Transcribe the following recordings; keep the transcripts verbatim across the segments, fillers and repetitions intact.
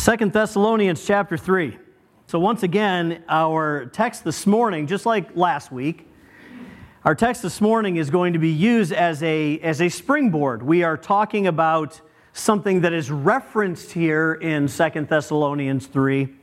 Second Thessalonians chapter three. So once again, our text this morning, just like last week, our text this morning is going to be used as a, as a springboard. We are talking about something that is referenced here in Second Thessalonians three,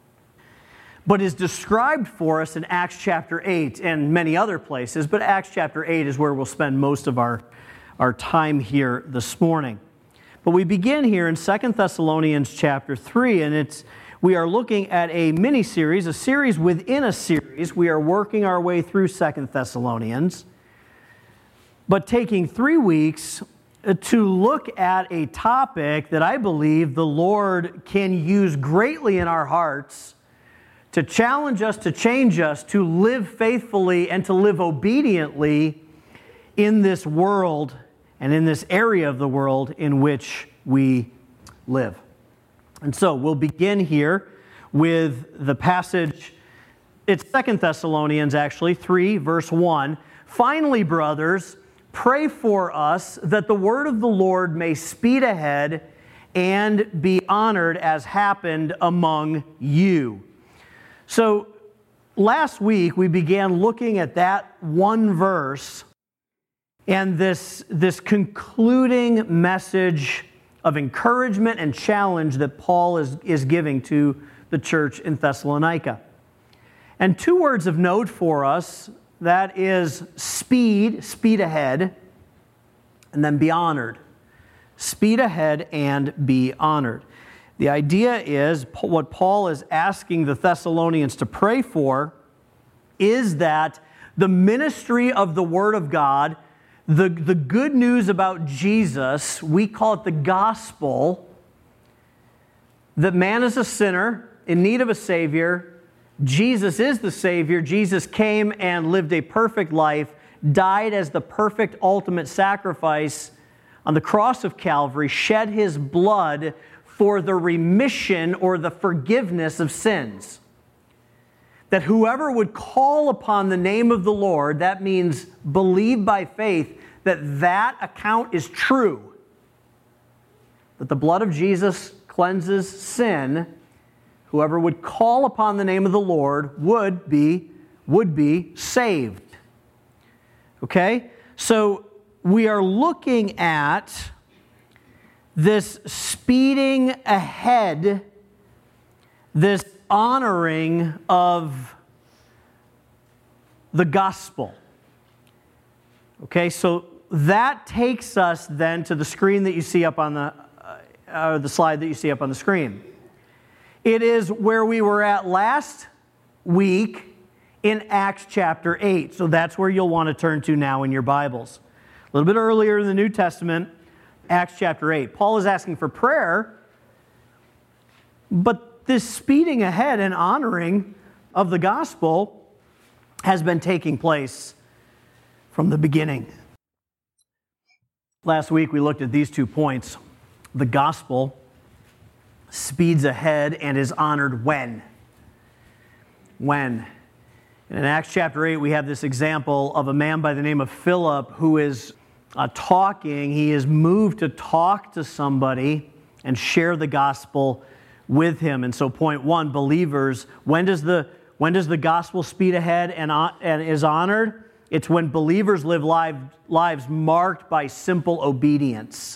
but is described for us in Acts chapter eight and many other places, but Acts chapter eight is where we'll spend most of our, our time here this morning. But we begin here in Second Thessalonians chapter three, and it's we are looking at a mini-series, a series within a series. We are working our way through Second Thessalonians, but taking three weeks to look at a topic that I believe the Lord can use greatly in our hearts to challenge us, to change us, to live faithfully and to live obediently in this world and in this area of the world in which we live. And so we'll begin here with the passage. It's Second Thessalonians, actually, three, verse one. Finally, brothers, pray for us that the word of the Lord may speed ahead and be honored as happened among you. So last week we began looking at that one verse and this, this concluding message of encouragement and challenge that Paul is, is giving to the church in Thessalonica. And two words of note for us, that is speed, speed ahead, and then be honored. Speed ahead and be honored. The idea is, what Paul is asking the Thessalonians to pray for is that the ministry of the Word of God, the, the good news about Jesus, we call it the gospel, that man is a sinner in need of a Savior. Jesus is the Savior. Jesus came and lived a perfect life, died as the perfect ultimate sacrifice on the cross of Calvary, shed His blood for the remission or the forgiveness of sins. That whoever would call upon the name of the Lord, that means believe by faith that that account is true, that the blood of Jesus cleanses sin. Whoever would call upon the name of the Lord would be, would be saved. Okay? So we are looking at this speeding ahead, this honoring of the gospel. Okay, so that takes us then to the screen that you see up on the, uh, the slide that you see up on the screen. It is where we were at last week in Acts chapter eight. So that's where you'll want to turn to now in your Bibles. A little bit earlier in the New Testament, Acts chapter eight. Paul is asking for prayer, but this speeding ahead and honoring of the gospel has been taking place from the beginning. Last week we looked at these two points. The gospel speeds ahead and is honored when? When? And in Acts chapter eight, we have this example of a man by the name of Philip who is uh, talking. He is moved to talk to somebody and share the gospel with him. And so point one, believers, when does the, when does the gospel speed ahead and, uh, and is honored? It's when believers live live, lives marked by simple obedience.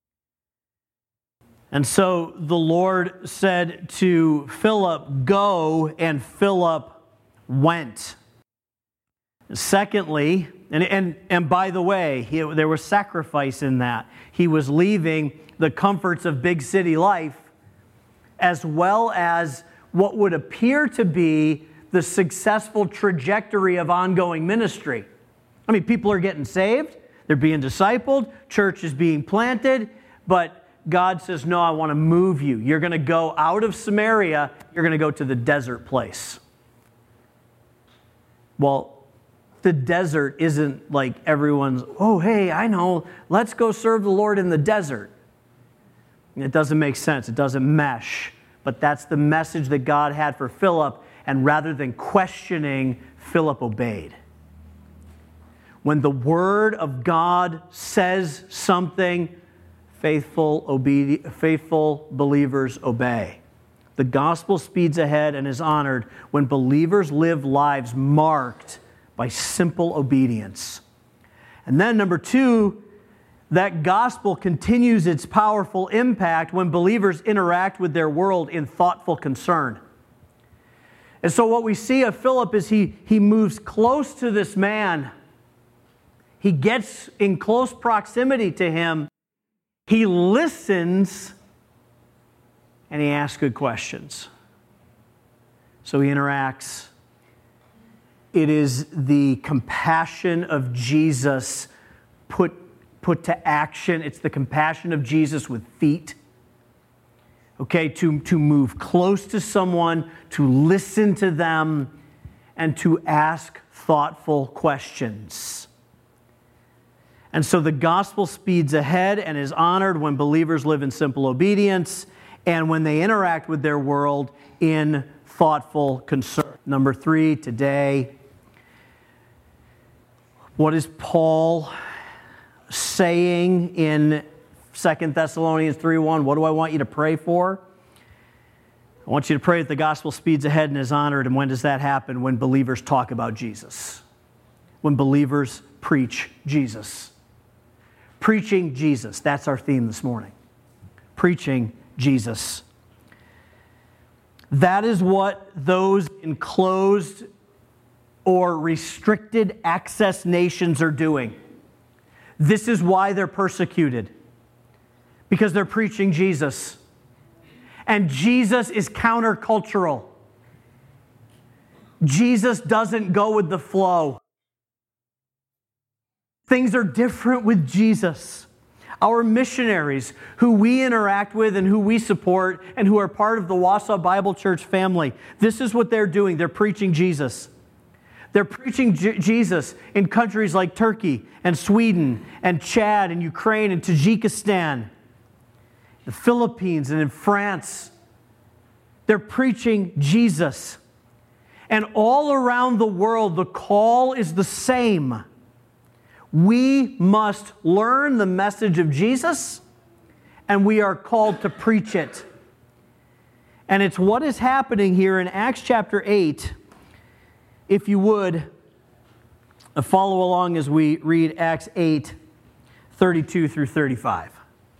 And so the Lord said to Philip, go, and Philip went. Secondly, and, and, and by the way, he, there was sacrifice in that. He was leaving the comforts of big city life as well as what would appear to be the successful trajectory of ongoing ministry. I mean, people are getting saved, they're being discipled, church is being planted, but God says, no, I want to move you. You're going to go out of Samaria, you're going to go to the desert place. Well, the desert isn't like everyone's, oh, hey, I know, let's go serve the Lord in the desert. It doesn't make sense. It doesn't mesh. But that's the message that God had for Philip, and rather than questioning, Philip obeyed. When the Word of God says something, faithful, obedi- faithful believers obey. The gospel speeds ahead and is honored when believers live lives marked by simple obedience. And then number two, that gospel continues its powerful impact when believers interact with their world in thoughtful concern. And so what we see of Philip is he, he moves close to this man. He gets in close proximity to him. He listens, and he asks good questions. So he interacts. It is the compassion of Jesus put, put to action. It's the compassion of Jesus with feet. Okay, to, to move close to someone, to listen to them, and to ask thoughtful questions. And so the gospel speeds ahead and is honored when believers live in simple obedience and when they interact with their world in thoughtful concern. Number three, today, what is Paul saying in Second Thessalonians three one? What do I want you to pray for? I want you to pray that the gospel speeds ahead and is honored. And when does that happen? When believers talk about Jesus. When believers preach Jesus. Preaching Jesus. That's our theme this morning. Preaching Jesus. That is what those in closed or restricted access nations are doing. This is why they're persecuted. Because they're preaching Jesus. And Jesus is countercultural. Jesus doesn't go with the flow. Things are different with Jesus. Our missionaries, who we interact with and who we support and who are part of the Wausau Bible Church family, this is what they're doing. They're preaching Jesus. They're preaching J- Jesus in countries like Turkey and Sweden and Chad and Ukraine and Tajikistan, the Philippines and in France. They're preaching Jesus. And all around the world, the call is the same. We must learn the message of Jesus, and we are called to preach it. And it's what is happening here in Acts chapter eight. If you would, follow along as we read Acts eight, thirty-two through thirty-five.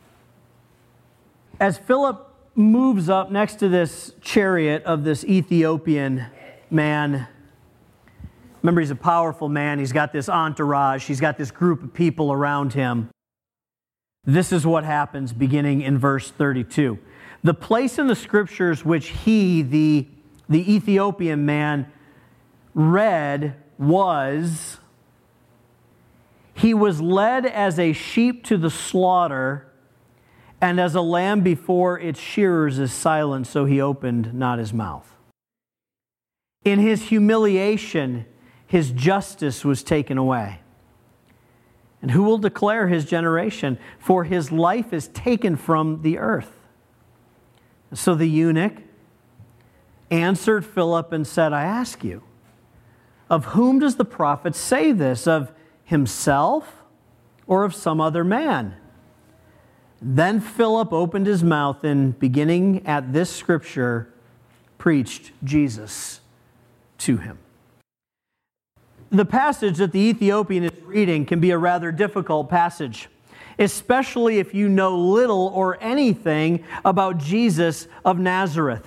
As Philip moves up next to this chariot of this Ethiopian man, remember, he's a powerful man. He's got this entourage. He's got this group of people around him. This is what happens beginning in verse thirty-two. The place in the scriptures which he, the, the Ethiopian man, read was, he was led as a sheep to the slaughter, and as a lamb before its shearers is silent, so he opened not his mouth. In his humiliation, his justice was taken away. And who will declare his generation? For his life is taken from the earth. So the eunuch answered Philip and said, I ask you, of whom does the prophet say this? Of himself or of some other man? Then Philip opened his mouth and, beginning at this scripture, preached Jesus to him. The passage that the Ethiopian is reading can be a rather difficult passage, especially if you know little or anything about Jesus of Nazareth.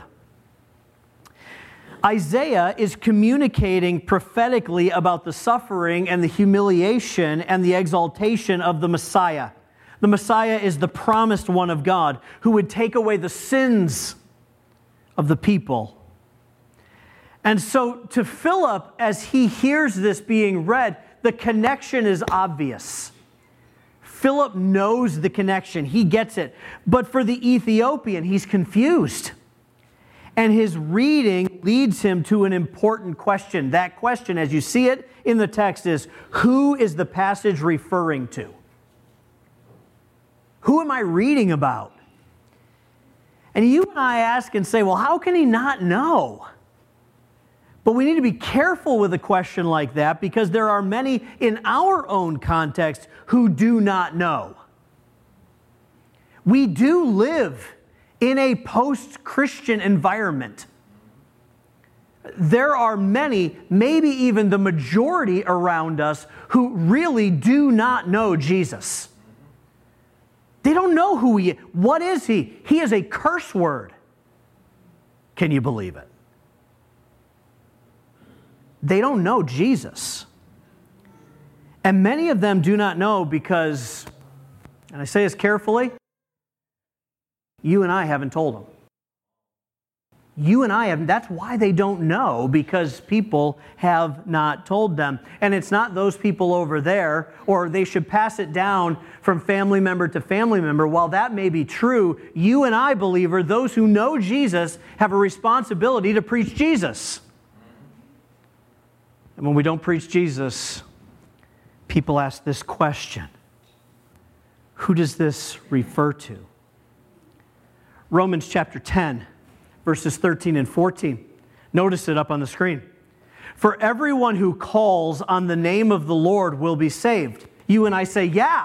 Isaiah is communicating prophetically about the suffering and the humiliation and the exaltation of the Messiah. The Messiah is the promised one of God who would take away the sins of the people. And so to Philip, as he hears this being read, the connection is obvious. Philip knows the connection. He gets it. But for the Ethiopian, he's confused. And his reading leads him to an important question. That question, as you see it in the text, is, who is the passage referring to? Who am I reading about? And you and I ask and say, well, how can he not know? But we need to be careful with a question like that because there are many in our own context who do not know. We do live in a post-Christian environment. There are many, maybe even the majority around us, who really do not know Jesus. They don't know who he is. What is he? He is a curse word. Can you believe it? They don't know Jesus. And many of them do not know because, and I say this carefully, you and I haven't told them. You and I haven't. That's why they don't know, because people have not told them. And it's not those people over there, or they should pass it down from family member to family member. While that may be true, you and I, believer, those who know Jesus, have a responsibility to preach Jesus. And when we don't preach Jesus, people ask this question: who does this refer to? Romans chapter ten. Verses thirteen and fourteen. Notice it up on the screen. For everyone who calls on the name of the Lord will be saved. You and I say, yeah.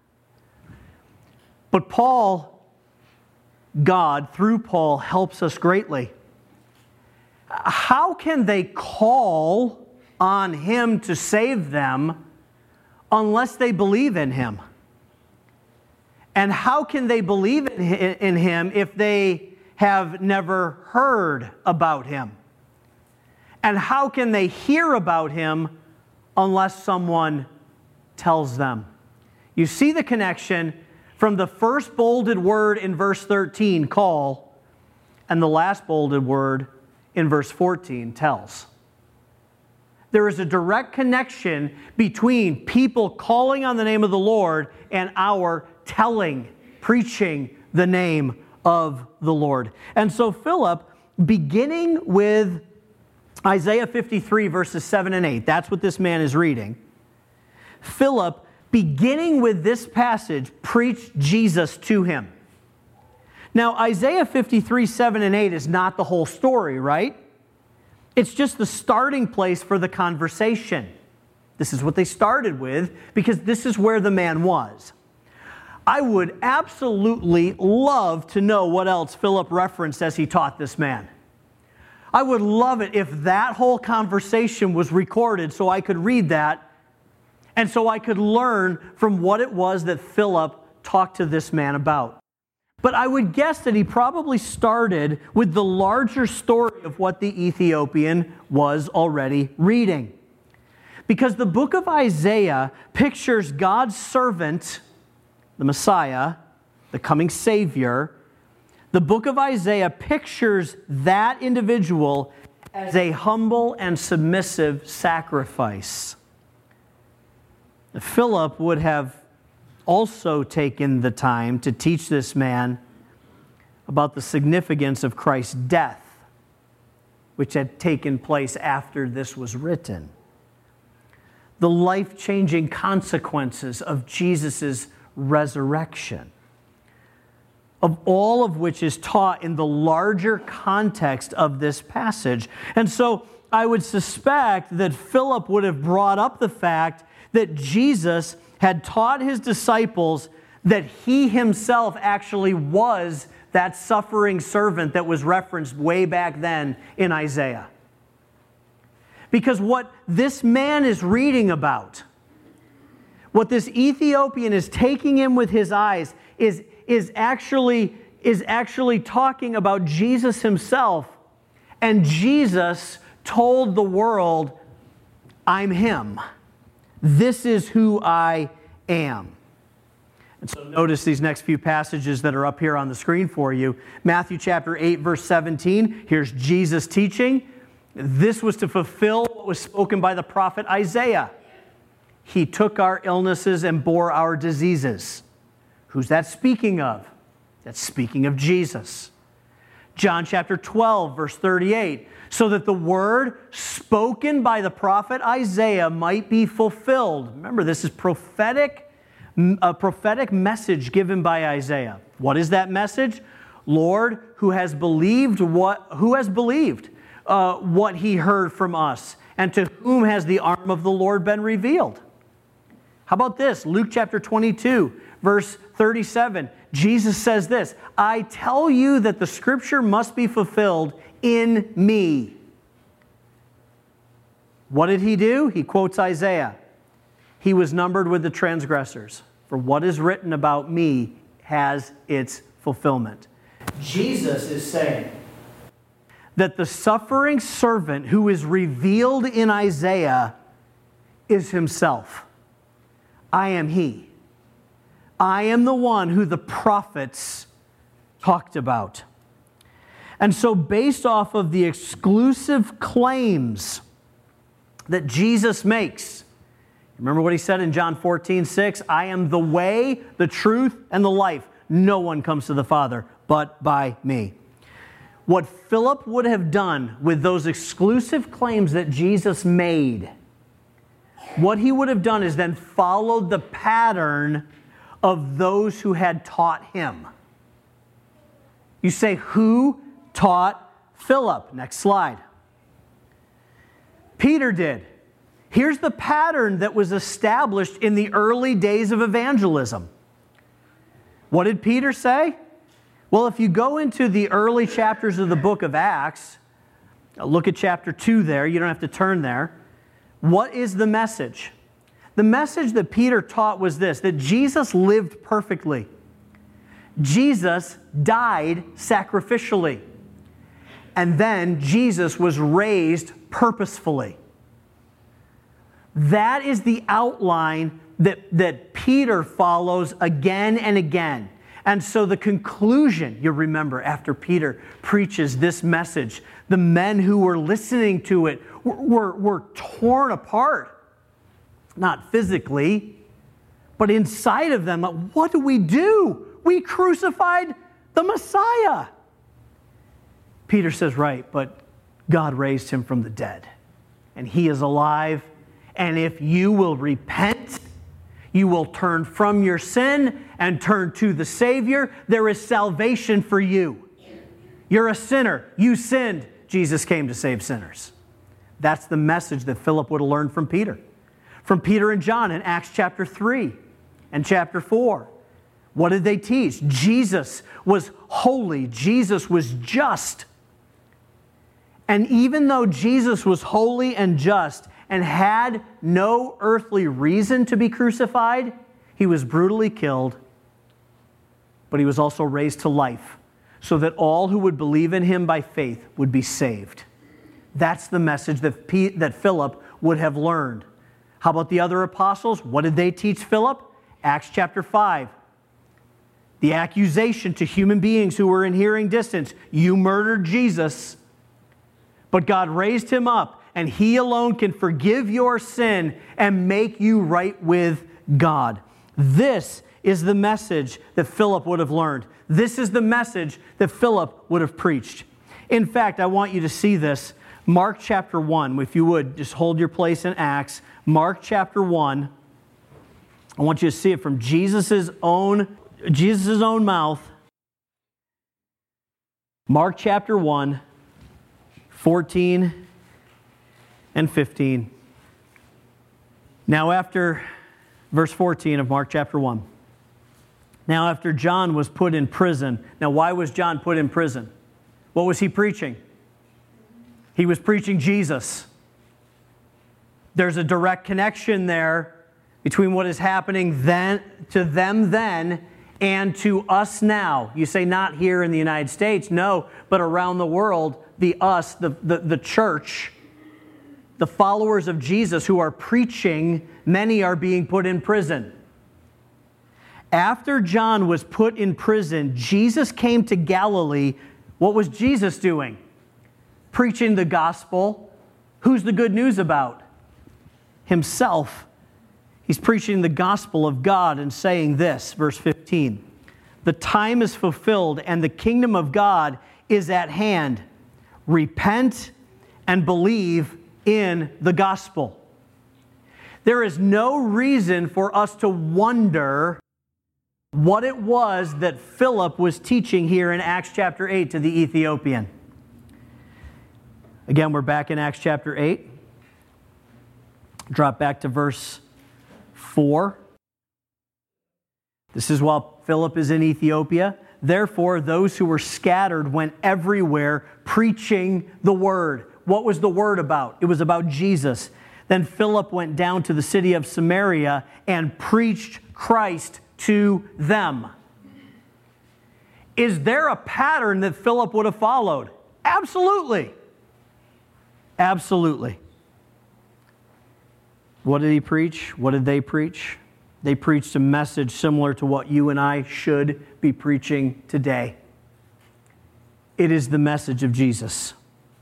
But Paul, God, through Paul, helps us greatly. How can they call on him to save them unless they believe in him? And how can they believe in him if they have never heard about him? And how can they hear about him unless someone tells them? You see the connection from the first bolded word in verse thirteen, call, and the last bolded word in verse fourteen, tells. There is a direct connection between people calling on the name of the Lord and our telling, preaching the name of the Lord. And so Philip, beginning with Isaiah fifty-three, verses seven and eight, that's what this man is reading. Philip, beginning with this passage, preached Jesus to him. Now, Isaiah fifty-three, seven and eight is not the whole story, right? It's just the starting place for the conversation. This is what they started with, because this is where the man was. I would absolutely love to know what else Philip referenced as he taught this man. I would love it if that whole conversation was recorded so I could read that and so I could learn from what it was that Philip talked to this man about. But I would guess that he probably started with the larger story of what the Ethiopian was already reading. Because the book of Isaiah pictures God's servant, the Messiah, the coming Savior. The book of Isaiah pictures that individual as a humble and submissive sacrifice. Philip would have also taken the time to teach this man about the significance of Christ's death, which had taken place after this was written. The life-changing consequences of Jesus' resurrection, of all of which is taught in the larger context of this passage. And so I would suspect that Philip would have brought up the fact that Jesus had taught his disciples that he himself actually was that suffering servant that was referenced way back then in Isaiah. Because what this man is reading about, what this Ethiopian is taking in with his eyes, is, is, actually, is actually talking about Jesus himself. And Jesus told the world, I'm him. This is who I am. And so notice these next few passages that are up here on the screen for you. Matthew chapter eight, verse seventeen. Here's Jesus teaching. This was to fulfill what was spoken by the prophet Isaiah. He took our illnesses and bore our diseases. Who's that speaking of? That's speaking of Jesus. John chapter twelve, verse thirty-eight. So that the word spoken by the prophet Isaiah might be fulfilled. Remember, this is prophetic, a prophetic message given by Isaiah. What is that message? Lord, who has believed what? Who has believed uh, what he heard from us, and to whom has the arm of the Lord been revealed? How about this? Luke chapter twenty-two, verse thirty-seven. Jesus says this, I tell you that the scripture must be fulfilled in me. What did he do? He quotes Isaiah. He was numbered with the transgressors. For what is written about me has its fulfillment. Jesus is saying that the suffering servant who is revealed in Isaiah is himself. I am he. I am the one who the prophets talked about. And so based off of the exclusive claims that Jesus makes, remember what he said in John fourteen six, I am the way, the truth, and the life. No one comes to the Father but by me. What Philip would have done with those exclusive claims that Jesus made, what he would have done is then followed the pattern of those who had taught him. You say, who taught Philip? Next slide. Peter did. Here's the pattern that was established in the early days of evangelism. What did Peter say? Well, if you go into the early chapters of the book of Acts, look at chapter two there, you don't have to turn there. What is the message? The message that Peter taught was this, that Jesus lived perfectly. Jesus died sacrificially. And then Jesus was raised purposefully. That is the outline that, that Peter follows again and again. And so the conclusion, you remember, after Peter preaches this message, the men who were listening to it were, were, were torn apart. Not physically, but inside of them. What do we do? We crucified the Messiah. Peter says, right, but God raised him from the dead. And he is alive. And if you will repent, you will turn from your sin and turn to the Savior, there is salvation for you. You're a sinner. You sinned. Jesus came to save sinners. That's the message that Philip would have learned from Peter. From Peter and John in Acts chapter three and chapter four. What did they teach? Jesus was holy. Jesus was just. And even though Jesus was holy and just and had no earthly reason to be crucified, he was brutally killed, but he was also raised to life so that all who would believe in him by faith would be saved. That's the message that, P- that Philip would have learned. How about the other apostles? What did they teach Philip? Acts chapter five. The accusation to human beings who were in hearing distance. You murdered Jesus, but God raised him up, and he alone can forgive your sin and make you right with God. This is the message that Philip would have learned. This is the message that Philip would have preached. In fact, I want you to see this. Mark chapter one, if you would, just hold your place in Acts. Mark chapter one. I want you to see it from Jesus' own, Jesus' own mouth. Mark chapter one, fourteen and fifteen. Now after, verse fourteen of Mark chapter one. Now after John was put in prison. Now why was John put in prison? What was he preaching? He was preaching Jesus. There's a direct connection there between what is happening then to them then and to us now. You say not here in the United States, no, but around the world, the us, the, the, the church, the followers of Jesus who are preaching, many are being put in prison. After John was put in prison, Jesus came to Galilee. What was Jesus doing? Preaching the gospel. Who's the good news about? Himself. He's preaching the gospel of God and saying this, verse fifteen. The time is fulfilled and the kingdom of God is at hand. Repent and believe in the gospel. There is no reason for us to wonder what it was that Philip was teaching here in Acts chapter eight to the Ethiopian. Again, we're back in Acts chapter eight. Drop back to verse four. This is while Philip is in Ethiopia. Therefore, those who were scattered went everywhere preaching the word. What was the word about? It was about Jesus. Then Philip went down to the city of Samaria and preached Christ to them. Is there a pattern that Philip would have followed? Absolutely. Absolutely. What did he preach? What did they preach? They preached a message similar to what you and I should be preaching today. It is the message of Jesus.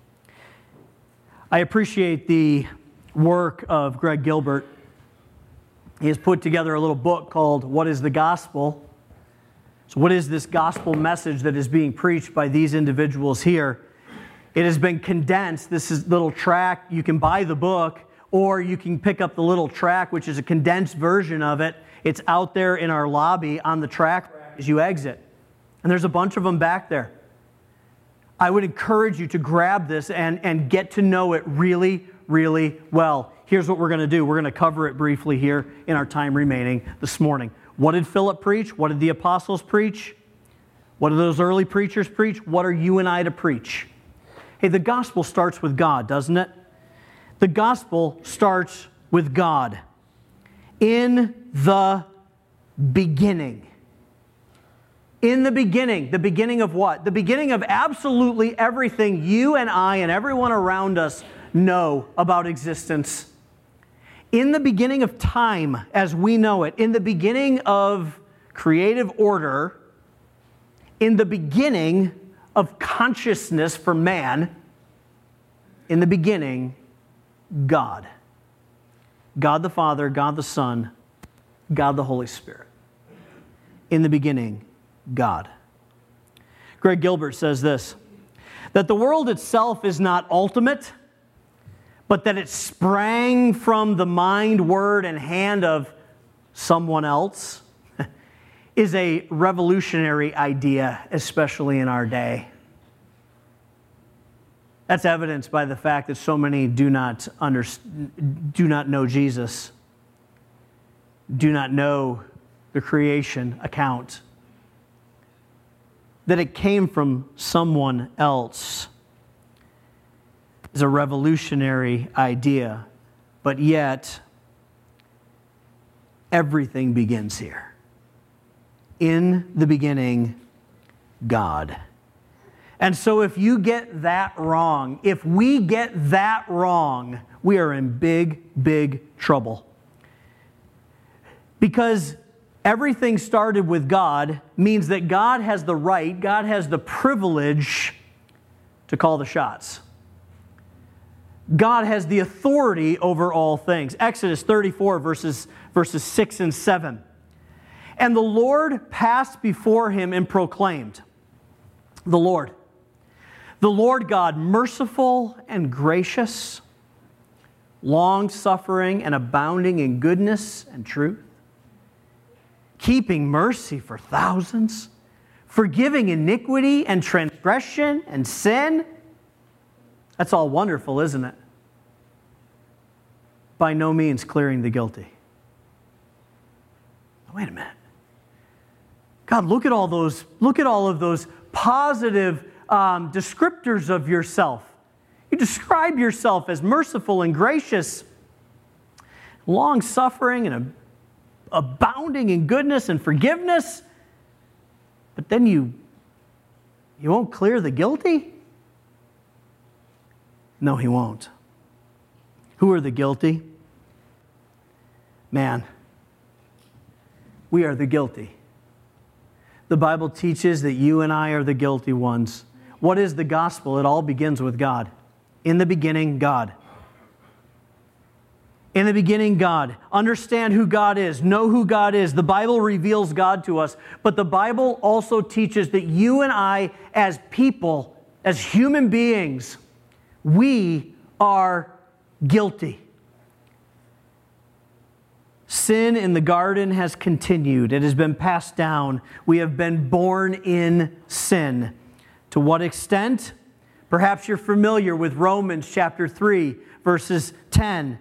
I appreciate the work of Greg Gilbert. He has put together a little book called What is the Gospel? So what is this gospel message that is being preached by these individuals here? It has been condensed. This is little track. You can buy the book, or you can pick up the little track, which is a condensed version of it. It's out there in our lobby on the track as you exit. And there's a bunch of them back there. I would encourage you to grab this and, and get to know it really, really well. Here's what we're going to do. We're going to cover it briefly here in our time remaining this morning. What did Philip preach? What did the apostles preach? What did those early preachers preach? What are you and I to preach? Hey, the gospel starts with God, doesn't it? The gospel starts with God. In the beginning. In the beginning. The beginning of what? The beginning of absolutely everything you and I and everyone around us know about existence. In the beginning of time, as we know it, in the beginning of creative order, in the beginning of consciousness for man, in the beginning, God. God the Father, God the Son, God the Holy Spirit. In the beginning, God. Greg Gilbert says this, that the world itself is not ultimate, but that it sprang from the mind, word, and hand of someone else is a revolutionary idea, especially in our day. That's evidenced by the fact that so many do not under, do not know Jesus, do not know the creation account, that it came from someone else is a revolutionary idea, but yet everything begins here. In the beginning, God. And so if you get that wrong, if we get that wrong, we are in big, big trouble. Because everything started with God means that God has the right, God has the privilege to call the shots. God has the authority over all things. Exodus thirty-four, verses, verses six and seven. And the Lord passed before him and proclaimed, the Lord, the Lord God, merciful and gracious, long-suffering and abounding in goodness and truth, keeping mercy for thousands, forgiving iniquity and transgression and sin. That's all wonderful, isn't it? By no means clearing the guilty. Wait a minute. God, look at all those, look at all of those positive um, descriptors of yourself. You describe yourself as merciful and gracious, long-suffering and abounding in goodness and forgiveness, but then you, you won't clear the guilty? No, he won't. Who are the guilty? Man, we are the guilty. The Bible teaches that you and I are the guilty ones. What is the gospel? It all begins with God. In the beginning, God. In the beginning, God. Understand who God is. Know who God is. The Bible reveals God to us. But the Bible also teaches that you and I, as people, as human beings, we are guilty. Sin in the garden has continued. It has been passed down. We have been born in sin. To what extent? Perhaps you're familiar with Romans chapter three, verses ten.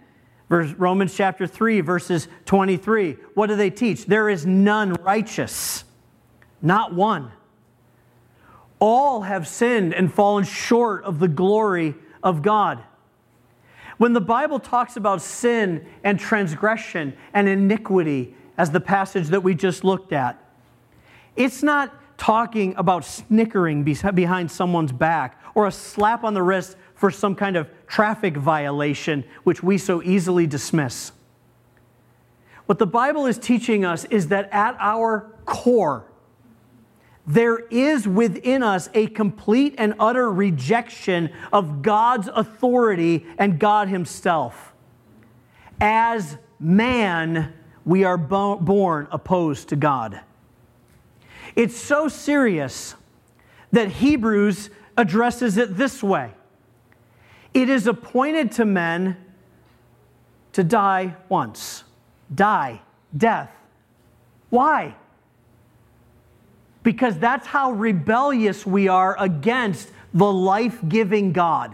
Romans chapter three, verses twenty-three. What do they teach? There is none righteous. not one. All have sinned and fallen short of the glory of God. When the Bible talks about sin and transgression and iniquity, as the passage that we just looked at, it's not talking about snickering behind someone's back or a slap on the wrist for some kind of traffic violation, which we so easily dismiss. What the Bible is teaching us is that at our core, there is within us a complete and utter rejection of God's authority and God Himself. As man, we are bo- born opposed to God. It's so serious that Hebrews addresses it this way. It is appointed to men to die once. Die, death. Why? Because that's how rebellious we are against the life-giving God.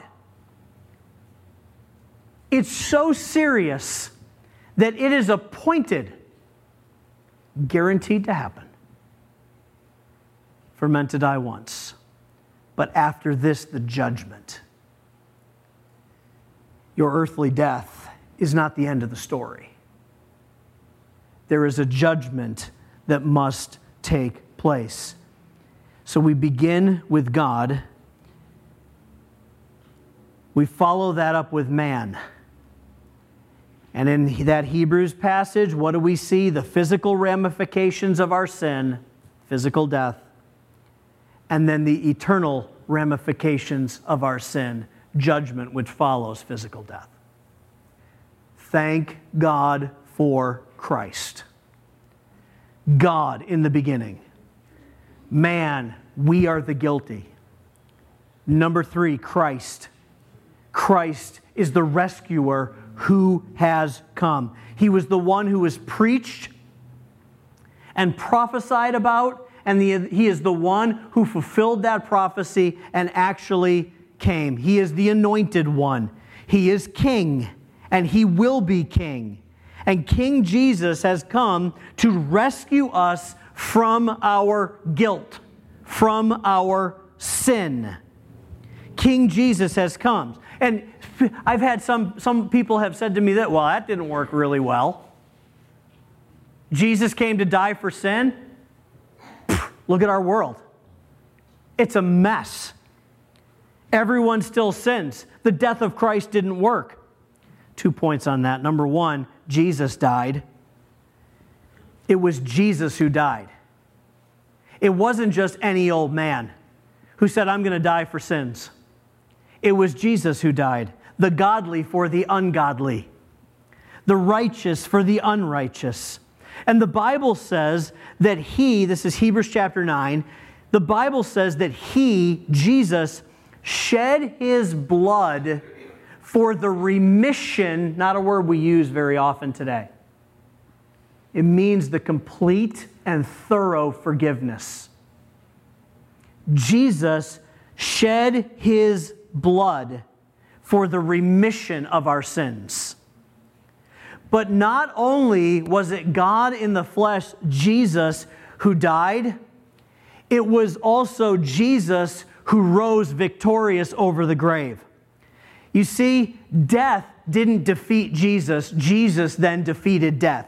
It's so serious that it is appointed, guaranteed to happen, for men to die once. But after this, the judgment. Your earthly death is not the end of the story. There is a judgment that must take place. So we begin with God. We follow that up with man. And in that Hebrews passage, what do we see? The physical ramifications of our sin, physical death, and then the eternal ramifications of our sin, judgment, which follows physical death. Thank God for Christ. God in the beginning. Man, we are the guilty. Number three, Christ. Christ is the rescuer who has come. He was the one who was preached and prophesied about, and the, he is the one who fulfilled that prophecy and actually came. He is the anointed one. He is king, and he will be king. And King Jesus has come to rescue us from our guilt, from our sin. King Jesus has come. And I've had some, some people have said to me that, well, that didn't work really well. Jesus came to die for sin. Look at our world. It's a mess. Everyone still sins. The death of Christ didn't work. Two points on that. Number one, Jesus died. It was Jesus who died. It wasn't just any old man who said, I'm going to die for sins. It was Jesus who died. The godly for the ungodly. The righteous for the unrighteous. And the Bible says that He, this is Hebrews chapter nine, the Bible says that He, Jesus, shed His blood for the remission, not a word we use very often today. It means the complete and thorough forgiveness. Jesus shed His blood for the remission of our sins. But not only was it God in the flesh, Jesus, who died, it was also Jesus who rose victorious over the grave. You see, death didn't defeat Jesus. Jesus then defeated death.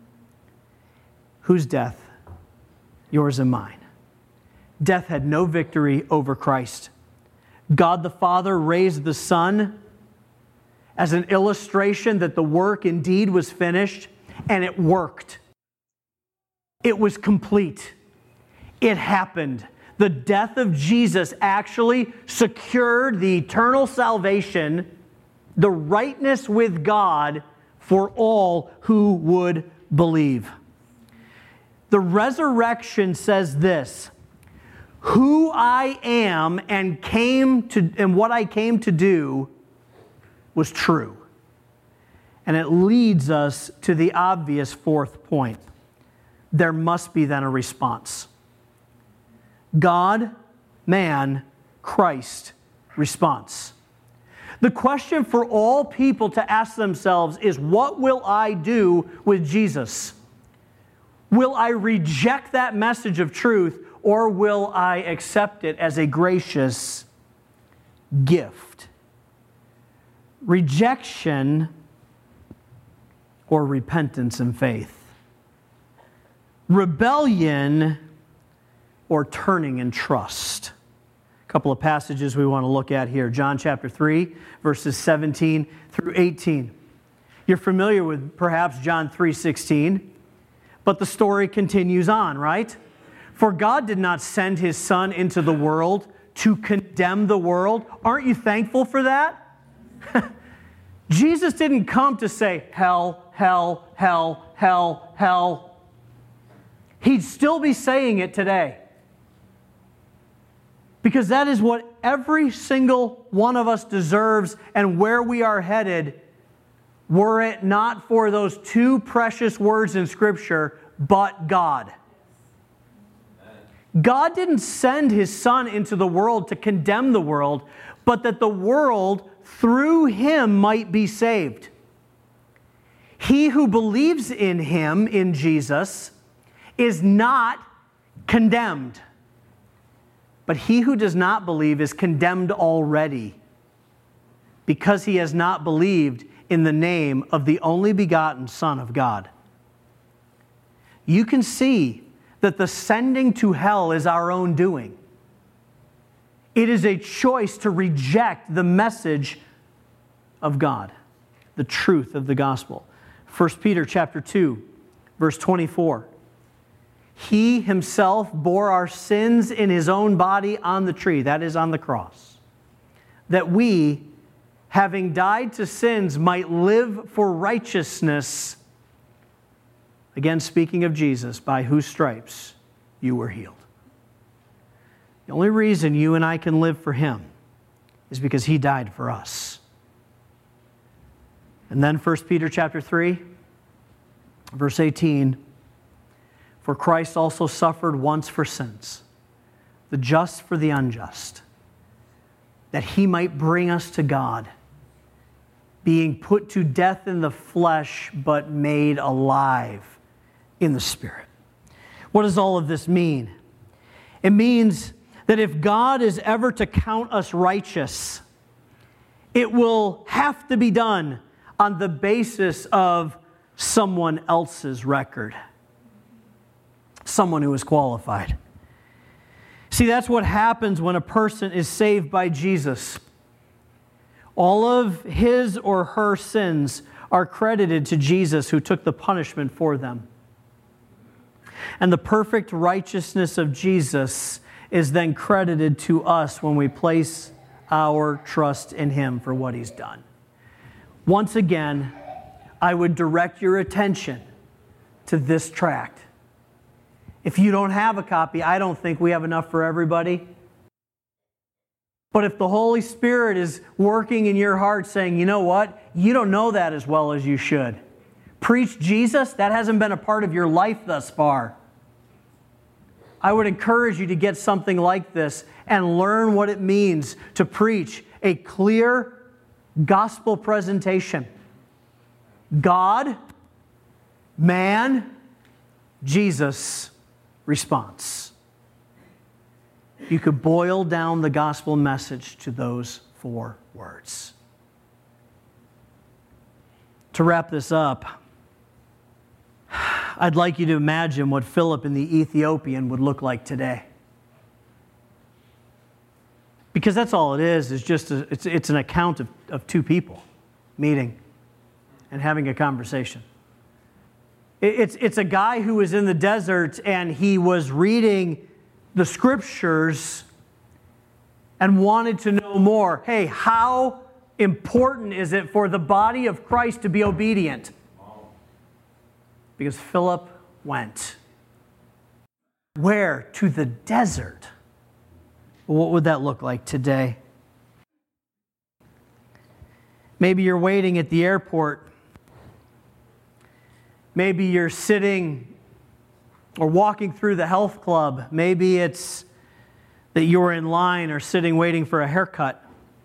Whose death? Yours and mine. Death had no victory over Christ. God the Father raised the Son as an illustration that the work indeed was finished, and it worked. It was complete. It happened. The death of Jesus actually secured the eternal salvation, the rightness with God for all who would believe. The resurrection says this: who I am and came to and what I came to do was true. And it leads us to the obvious fourth point. There must be then a response. God, man, Christ, response. The question for all people to ask themselves is, what will I do with Jesus? Will I reject that message of truth, or will I accept it as a gracious gift? Rejection or repentance and faith? Rebellion or turning in trust? A couple of passages we want to look at here. John chapter three, verses seventeen through eighteen. You're familiar with perhaps John three sixteen, but the story continues on, right? For God did not send His Son into the world to condemn the world. Aren't you thankful for that? Jesus didn't come to say, hell, hell, hell, hell, hell. He'd still be saying it today. Because that is what every single one of us deserves and where we are headed, were it not for those two precious words in Scripture, but God. God didn't send His Son into the world to condemn the world, but that the world through Him might be saved. He who believes in Him, in Jesus, is not condemned. But he who does not believe is condemned already, because he has not believed in the name of the only begotten Son of God. You can see that the sending to hell is our own doing. It is a choice to reject the message of God, the truth of the gospel. First Peter chapter two, verse twenty-four. He Himself bore our sins in His own body on the tree, that is, on the cross, that we, having died to sins, might live for righteousness. Again, speaking of Jesus, by whose stripes you were healed. The only reason you and I can live for Him is because He died for us. And then First Peter chapter three, verse eighteen. For Christ also suffered once for sins, the just for the unjust, that He might bring us to God, being put to death in the flesh, but made alive in the Spirit. What does all of this mean? It means that if God is ever to count us righteous, it will have to be done on the basis of someone else's record. Someone who is qualified. See, that's what happens when a person is saved by Jesus. All of his or her sins are credited to Jesus, who took the punishment for them. And the perfect righteousness of Jesus is then credited to us when we place our trust in Him for what He's done. Once again, I would direct your attention to this tract. If you don't have a copy, I don't think we have enough for everybody. But if the Holy Spirit is working in your heart saying, you know what, you don't know that as well as you should. Preach Jesus, that hasn't been a part of your life thus far. I would encourage you to get something like this and learn what it means to preach a clear gospel presentation. God, man, Jesus, response. You could boil down the gospel message to those four words. To wrap this up, I'd like you to imagine what Philip and the Ethiopian would look like today. Because that's all it is, is just a, it's, it's an account of, of two people meeting and having a conversation. It's, it's a guy who was in the desert and he was reading the Scriptures and wanted to know more. Hey, how important is it for the body of Christ to be obedient? Because Philip went. Where? To the desert. What would that look like today? Maybe you're waiting at the airport. Maybe you're sitting or walking through the health club. Maybe it's that you're in line or sitting waiting for a haircut.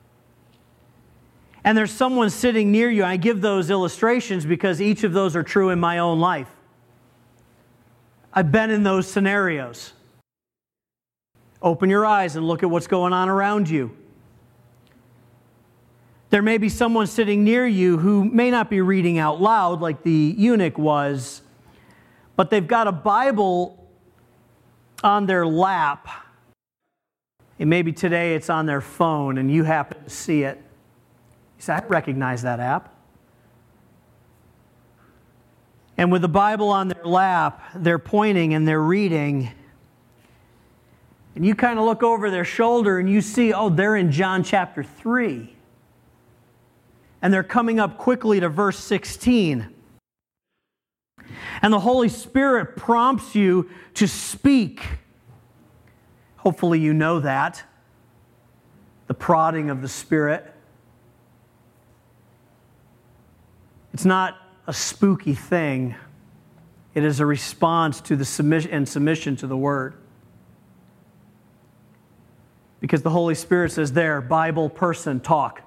And there's someone sitting near you. I give those illustrations because each of those are true in my own life. I've been in those scenarios. Open your eyes and look at what's going on around you. There may be someone sitting near you who may not be reading out loud like the eunuch was, but they've got a Bible on their lap. And maybe today it's on their phone and you happen to see it. You say, I recognize that app. And with the Bible on their lap, they're pointing and they're reading. And you kind of look over their shoulder and you see, oh, they're in John chapter three. And they're coming up quickly to verse sixteen. And the Holy Spirit prompts you to speak. Hopefully you know that. The prodding of the Spirit. It's not a spooky thing. It is a response to the submission and submission to the Word. Because the Holy Spirit says there, Bible person, talk.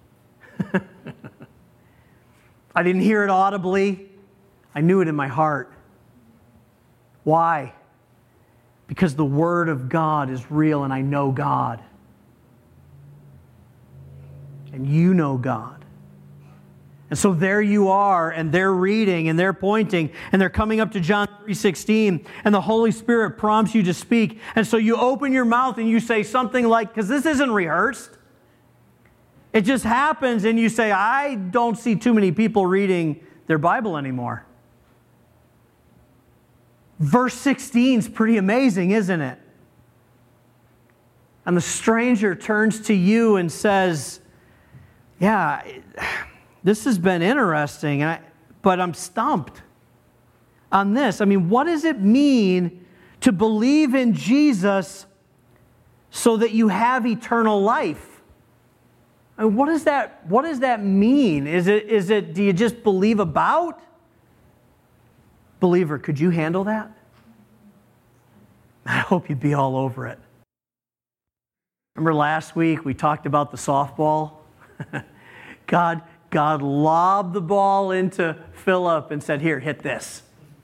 I didn't hear it audibly. I knew it in my heart. Why? Because the Word of God is real and I know God. And you know God. And so there you are, and they're reading, and they're pointing, and they're coming up to John three sixteen, and the Holy Spirit prompts you to speak. And so you open your mouth and you say something like, because this isn't rehearsed. It just happens, and you say, I don't see too many people reading their Bible anymore. Verse sixteen is pretty amazing, isn't it? And the stranger turns to you and says, yeah, this has been interesting, and I, but I'm stumped on this. I mean, what does it mean to believe in Jesus so that you have eternal life? I mean, what does that, what does that mean? Is it, is it, do you just believe about? Believer, could you handle that? I hope you'd be all over it. Remember last week we talked about the softball? God, God lobbed the ball into Philip and said, here, hit this.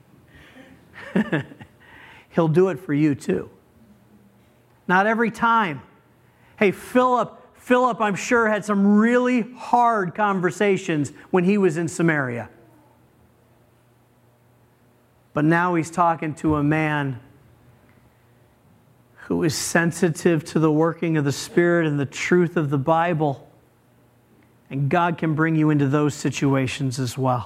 He'll do it for you too. Not every time. Hey, Philip, Philip, I'm sure, had some really hard conversations when he was in Samaria. But now he's talking to a man who is sensitive to the working of the Spirit and the truth of the Bible. And God can bring you into those situations as well.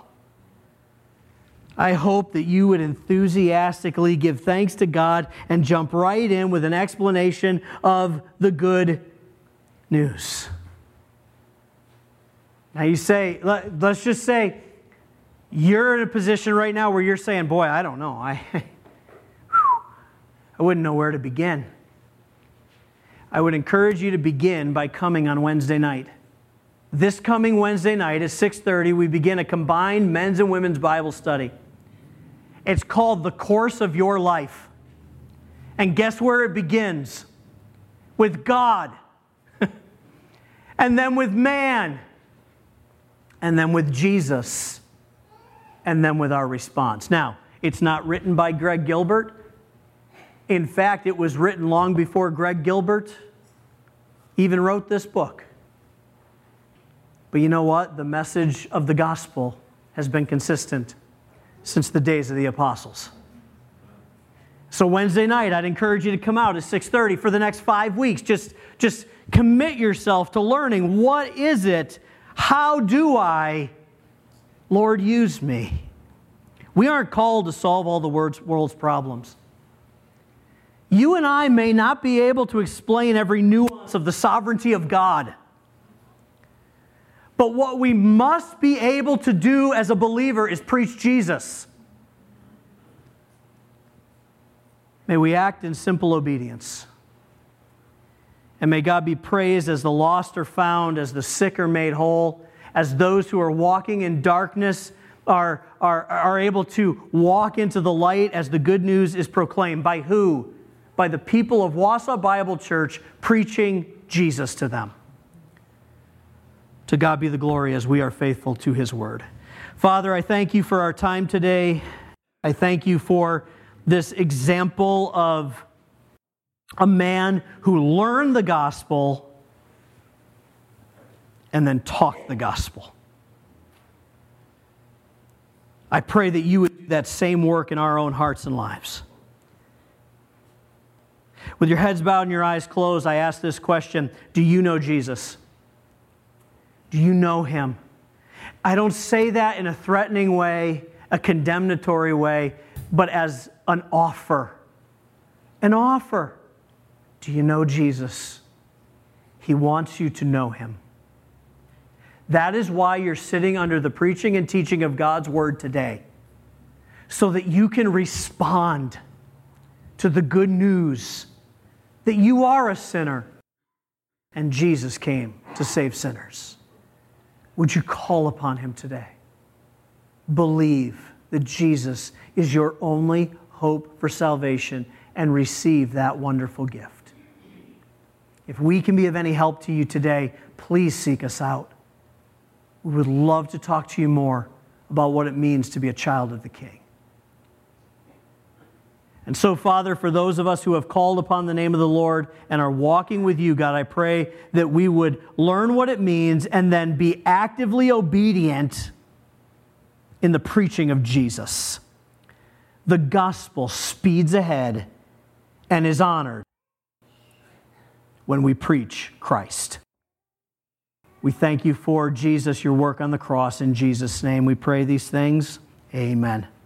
I hope that you would enthusiastically give thanks to God and jump right in with an explanation of the good news. Now you say, let's just say, you're in a position right now where you're saying, boy, I don't know. I, I wouldn't know where to begin. I would encourage you to begin by coming on Wednesday night. This coming Wednesday night at six thirty, we begin a combined men's and women's Bible study. It's called The Course of Your Life. And guess where it begins? With God. And then with man. And then with Jesus. And then with our response. Now, it's not written by Greg Gilbert. In fact, it was written long before Greg Gilbert even wrote this book. But you know what? The message of the gospel has been consistent since the days of the apostles. So Wednesday night, I'd encourage you to come out at six thirty for the next five weeks. Just, just commit yourself to learning. What is it? How do I, Lord, use me? We aren't called to solve all the world's problems. You and I may not be able to explain every nuance of the sovereignty of God. But what we must be able to do as a believer is preach Jesus. May we act in simple obedience. And may God be praised as the lost are found, as the sick are made whole, as those who are walking in darkness are, are, are able to walk into the light as the good news is proclaimed. By who? By the people of Wausau Bible Church preaching Jesus to them. To God be the glory as we are faithful to His Word. Father, I thank you for our time today. I thank you for this example of a man who learned the gospel and then talked the gospel. I pray that you would do that same work in our own hearts and lives. With your heads bowed and your eyes closed, I ask this question: do you know Jesus? Do you know Him? I don't say that in a threatening way, a condemnatory way, but as an offer. An offer. Do you know Jesus? He wants you to know Him. That is why you're sitting under the preaching and teaching of God's Word today, so that you can respond to the good news that you are a sinner and Jesus came to save sinners. Would you call upon Him today? Believe that Jesus is your only hope for salvation and receive that wonderful gift. If we can be of any help to you today, please seek us out. We would love to talk to you more about what it means to be a child of the King. And so, Father, for those of us who have called upon the name of the Lord and are walking with you, God, I pray that we would learn what it means and then be actively obedient in the preaching of Jesus. The gospel speeds ahead and is honored when we preach Christ. We thank you for Jesus, your work on the cross. In Jesus' name we pray these things. Amen.